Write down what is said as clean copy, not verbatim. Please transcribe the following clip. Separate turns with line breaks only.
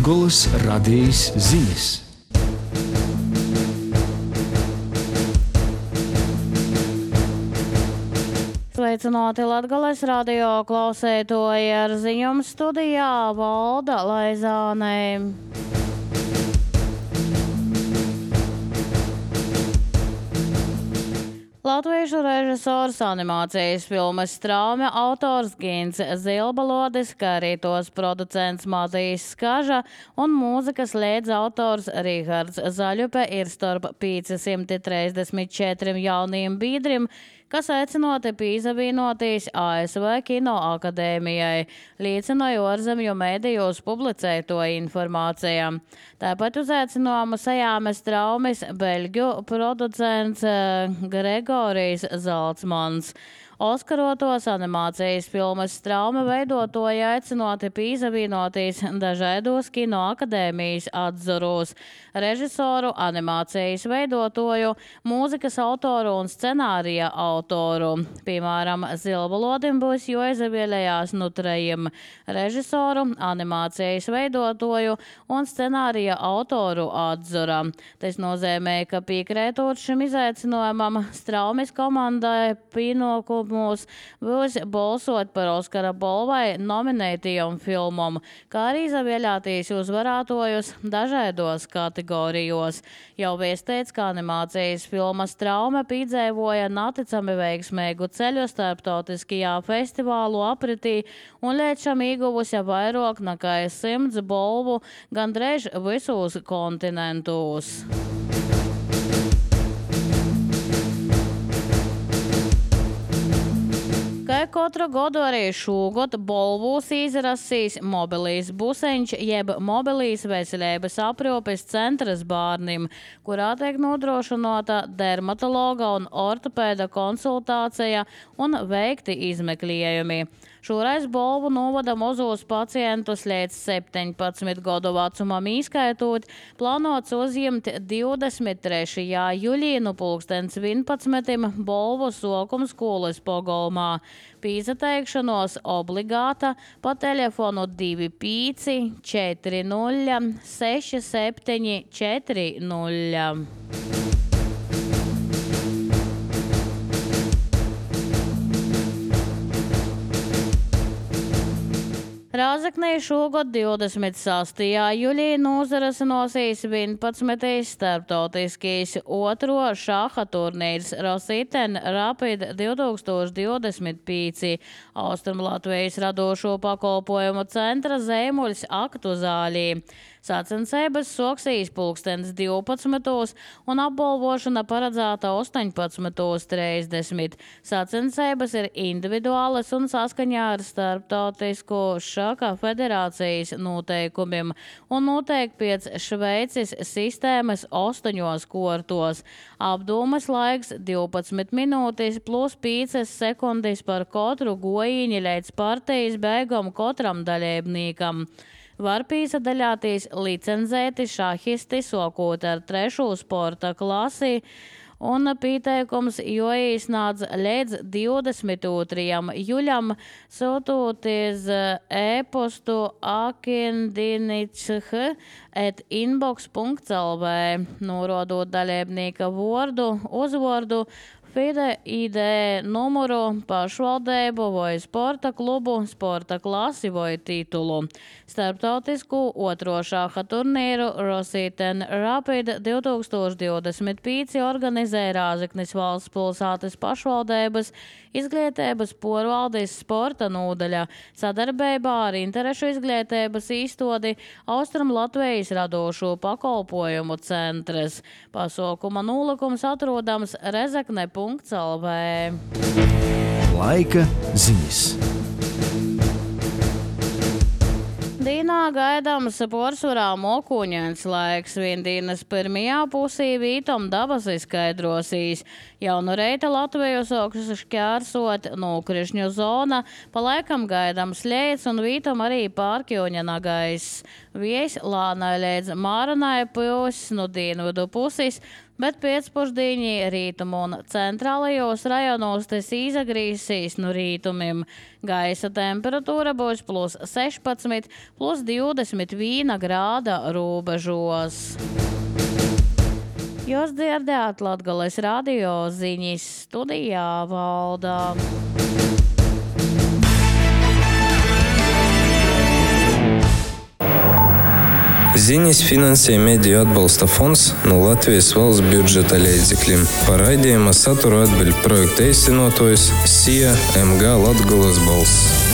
Latgolas radijas ziņas.
Sveicināti Latgales radio klausētoji, ar ziņām studijā Valda Laizāne. Latviešu režisors, animācijas filmas Straume autors Gins Zilbalodis, kā arī tos producents Matīs Skaža un mūzikas līdz autors Rihards Zaļupe ir starp 534 jauniem biedriem, kas aicinoti pīzavīnotīs ASV Kino akadēmijai, liecināja ārzemju mēdījos publicēto informāciju. Tāpat uzaicinājumu sajāma Straumes beļģu producents Gregorijs Zalcmans. Oskarotos animācijas filmas Straume veidotoji aicinoti pīzavīnotīs dažādos Kino akadēmijas atzaros, režisoru, animācijas veidotoju, mūzikas autoru un scenārija autoru. Piemēram, Zilbalodim būs jāizvēlējās no 3 režisoru, animācijas veidotoju un scenārija autoru atzara. Tas nozīmē, ka piekrētot šim izaicinājumam, Straumes komandai pienākumu būs balsot par Oskara balvai nominētajam filmam, kā arī izvēlētīs uzvarētojus dažādos kategorijos. Jau viestīts, ka animācijas filma Straume piedzīvoja neticami veiksmīgu ceļu starptautiskajā festivālu apritī un līdz šim ieguvusi vairāk nekā 100 balvu gandrīz visos kontinentos. Kā katru gadu arī šogad balvos izrasīs mobilīs buseņš jeb mobilīs veselības aprūpes centrs bērniem, kurā tiek nodrošināta dermatologa un ortopēda konsultācija un veikti izmeklējumi. Šoreiz balvu novada mazos pacientus līdz 17 gadu vecumam izskaitot, plānots uzņemt 23. jūlijā no 11. balvu sokuma skolas pagalmā. Pīzateikšanos obligāta pa telefonu 25 40 67 40. Rāzaknī šogad 26. jūlijā nozarasinosies 11. starptautiskais otro šaha turnīrs Rosīten Rapid 2025 Austrumlatvijas radošo pakalpojumu centra Zīmuļs aktu zālī. Sacensības soksīs 12. un apbalvošana paredzēta 18.30. Sacensības ir individuālas un saskaņā ar starptautisko šaka federācijas noteikumiem un noteikti pēc Šveices sistēmas 8 kortos. Apdūmes laiks 12 minūtes plus 5 sekundes par katru goīņu līdz partijas beigām katram dalībniekam. Var pīsadaļāties licenzēti šahisti sokot ar 3. sporta klasi, un pieteikums jāiesniedz līdz 22. jūlijam, sūtoties e-postu akindinich@inbox.lv, norodot dalībnieka vārdu, uzvārdu, FIDE ID numuru, pašvaldību vai sporta klubu, sporta klasi vai titulu. Starptautisku otro šaha turnīru Rosīten Rapid 2025 organizē Rāzaknis valsts pilsētas pašvaldības izglītības porvaldes sporta nodaļa sadarbībā ar interešu izglītības īstodi Austrumlatvijas radošo pakalpojumu centrs. Pasaukuma nolūkums atrodams Rezekne.lv.
Laika ziņas.
Dīnā gaidāms pārsvarā mokuņains laiks. Viendienas pirmajā pusī vītom dabas izskaidrosīs. Jau no reita Latviju sāks šķērsot nokrišņu zona, pa laikam gaidāms lietus un vītom arī pārkjoņa nagaiss. Vējs lānai līdz Māranai pils no dienvidu puses, bet pēcpusdienī rītumu un centrālajos rajonos tas izagrīsīs no rītumiem. Gaisa temperatūra būs plus 16, plus 21 grāda robežos. Jūs dzirdējāt Latgales radio ziņas, studijā Valda.
Ziņas finansē Mediju atbalsta fonds no Latvijas valsts budžeta līdzekļiem. Par raidījuma saturu atbild projekta īstenotājs SIA MG Latgales balss.